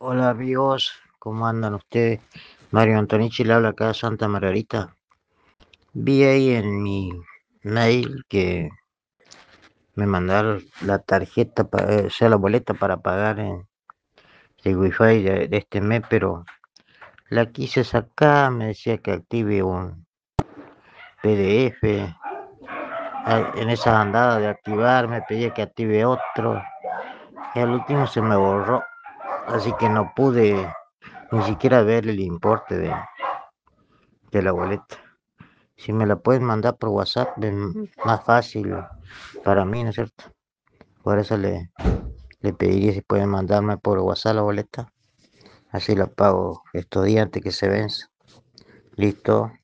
Hola amigos, ¿cómo andan ustedes? Mario Antonichi le habla acá de Santa Margarita. Vi ahí en mi mail que me mandaron la tarjeta, o sea, la boleta para pagar en el wifi de este mes, pero la quise sacar, me decía que active un PDF. En esa andada de activar me pedía que active otro y al último se me borró, así que no pude ni siquiera ver el importe de la boleta. Si me la pueden mandar por WhatsApp, es más fácil para mí, ¿no es cierto? Por eso le pediría si pueden mandarme por WhatsApp la boleta. Así la pago estos días antes que se vence. Listo.